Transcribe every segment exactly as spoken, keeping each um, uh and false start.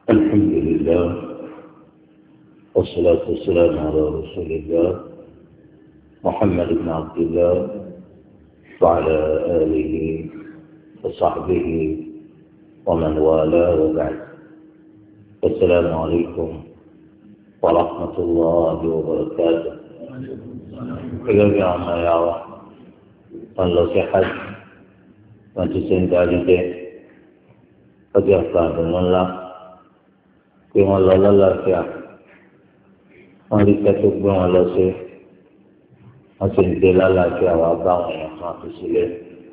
الحمد لله والصلاة والسلام على رسول الله محمد بن عبد الله وعلى آله وصحبه ومن والاه وبعد. السلام عليكم ورحمة الله وبركاته. Gẹ́gẹ́ àwọn ẹ̀yà wa wọ́n lọ sí hajj wọ́n ti ṣe ń darí dé ọjọ́ àfààní ńlá pé wọ́n lọ lọ́lọ́fíà wọ́n rí kẹ́tọ́ gbé wọn lọ sí wọ́n sì ń dé lálàáfíà wá bá àwọn èèyàn kan fi sílẹ̀.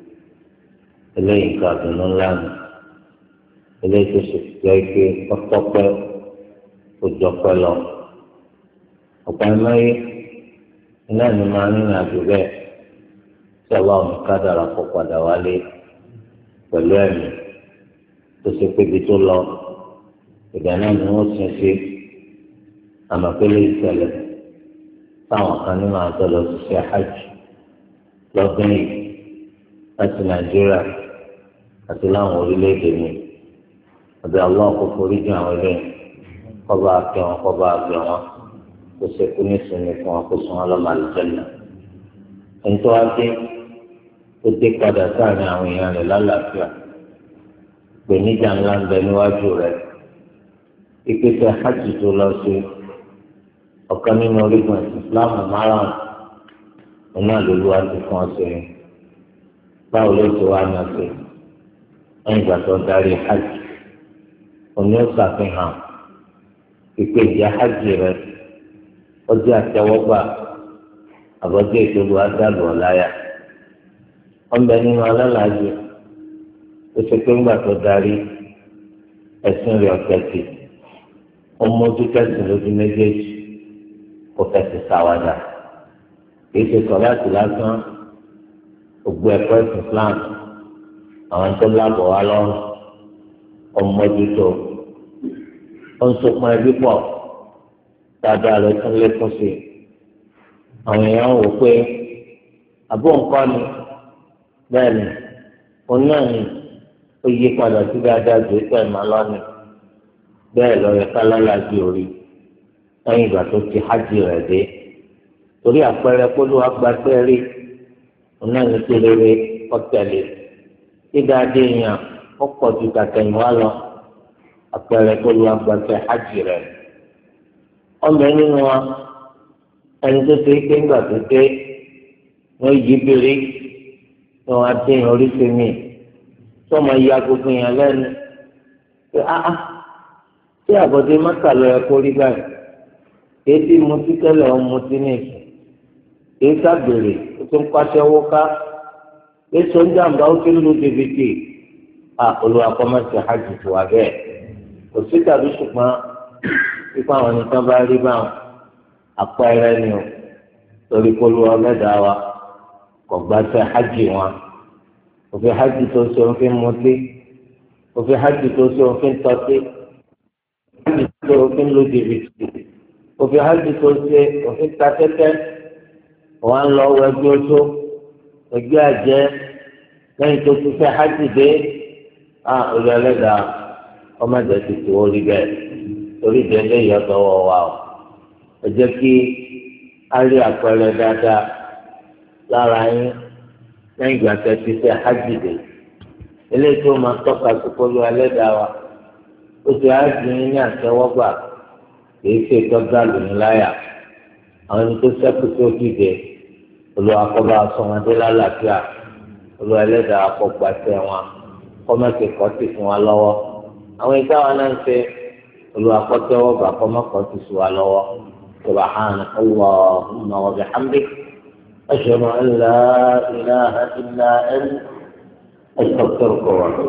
Eléyìí nǹkan àdùnnú ńlá ni eléyìí tó sì jẹ́ pé pọ́pọ́pẹ́ ó jọpẹ́ lọ. ọ̀pọ̀ ẹ̀mọ́yé iná ni máa ń rìnrìn àjò bẹ́ẹ̀ tí ọlọ́run kádàrá kó padà wálé pẹ̀lú ẹ̀mí tó ṣe pé ibi tó lọ ìgbà náà ni wọ́n sin sí àmọ̀pẹ́lẹ́ ìṣẹ̀lẹ̀ táwọn kan nínú àtọ́ lọ sí ṣe hajj lọ́dún yìí láti nàìjíríà àti láwọn orílẹ̀-èdè mi ọ̀dọ̀ àwọn àkókò oríjì àwọn ilé kọ́ba àkẹ́ wọn kọ́ba àgbẹ̀ wọn kó ṣekú ní sinmi fún wọn kó sún wọn lọ́mọ àlùjẹ́nà. ẹni tó wá dé ó dé padà sáàrin àwọn èèyàn rẹ̀ lálàáfíà ìpèníjà ńlá ń bẹ níwájú rẹ̀ ìpèsè hajj tó lọ sí ọ̀kan nínú orígun ìsìláàmù márùn-ún iná lóluwà ti fún ọ sí báwo ló ti wá ní ọ̀sẹ̀ lẹ́yìn ìgbà tó darí hajj òní ó ṣàfihàn ìpèsè hajj rẹ̀ ọjọ́ àtẹ́wọ́gbà àbọ̀jọ́ ìṣòro àdàlù ọ̀láyà wọ́n bẹ nínú alálàájì ó ṣe pé ńgbà tó darí ẹ̀sìn rẹ̀ ọ̀tẹ̀tì ó mójú tẹ̀sìn lójú méjèèjì kó fẹsẹ̀ sáwádà kìí ṣe sọ láti lásán gbogbo ẹ̀kọ́ ẹ̀sìn Islam àwọn tó lábọ̀ wá lọ́rùn ó mójútó ó ń sopọ̀ ẹbí pọ̀ dáadáa rẹ̀ tún lékún sí i àwọn èèyàn wò pé àbọ̀ nǹkan ni bẹ́ẹ̀ ni òun náà ni ó yí padà sí dáadáa ju ètò ẹ̀mọ́ lọ́nà bẹ́ẹ̀ lọ́yẹ kálálà di orí lẹ́yìn ìgbà tó ti hajj rẹ̀ dé torí àpẹẹrẹ kólú agbáṣẹ́ rí òun náà ní tó rere ọ̀tẹ̀lẹ̀ tí dáadé yàn ó pọ̀ ju tàtẹ̀yìn wá lọ àpẹẹrẹ kólú agbáṣẹ́ hajj rẹ̀ ọmọ nínú wa ẹni tó ṣe pé ńgbà tó dé wọ́n yí bèrè tí wọ́n á dé yàn oríṣi mi tí wọ́n máa ya gbogbo yàn lẹ́nu pé áá tí àbọ̀dé mọ́tà lọ ẹ kó rí báyìí èyí tí mo ti tẹ́lẹ̀ ọ́ mo ti ní ìsìn èyí sábèrè ó ti ń pàṣẹ owó ká èyí tó ń jàǹbá ó ti ń lu dèbìtì à olùwàkọ́mọ́sí hajj tó wà bẹ́ẹ̀ kò sí tàbí ṣùgbọ́n pípa àwọn nìkan bá rí báwọn àpẹẹrẹ ni o torí kó lu ọlẹ́dàá wa kò gbàṣẹ hajj wọn òfin hajj tó ṣe òfin mutí òfin hajj tó ṣe òfin tọ́tí hajj tó òfin lu jìbìtì òfin hajj tó ṣe òfin ta tẹ́tẹ́ wọn lọ wọ ẹgbẹ́ oṣù ẹgbẹ́ àjẹ́ lẹ́yìn tó ti fẹ́ hajj dé a olú ẹlẹ́dàá ọmọdé ti tó orí bẹ́ẹ̀ torí ìdílé ìyọ́tọ̀wọ́ wa o ẹ jẹ́ kí a rí àpẹẹrẹ dáadáa lára yín lẹ́yìn ìgbà tẹ́ ti fẹ́ hajj dé eléyìí tó máa tọ́ka sí polú ẹlẹ́dàá wa ó ti hajj yín ní àtẹ́wọ́gbà kìí ṣe ìtọ́jú àlùmí láyà àwọn ẹni tó sẹ́kù tó dìde olùwàkọ́bá sọmọdé lálàáfíà olú ẹlẹ́dàá akọ́gbàṣẹ́ wọn kọ́mẹ́sì kọ́tì fún wa lọ́wọ́ àwọn ìta wa náà ń ṣe olùwàkọ́tẹ́wọ́ gbà kọ́mẹ́kọ́tì sí wa lọ́wọ́ subhanaka Allahumma wa bihamdik ashhadu an la ilaha illa anta astaghfiruka wa atubu.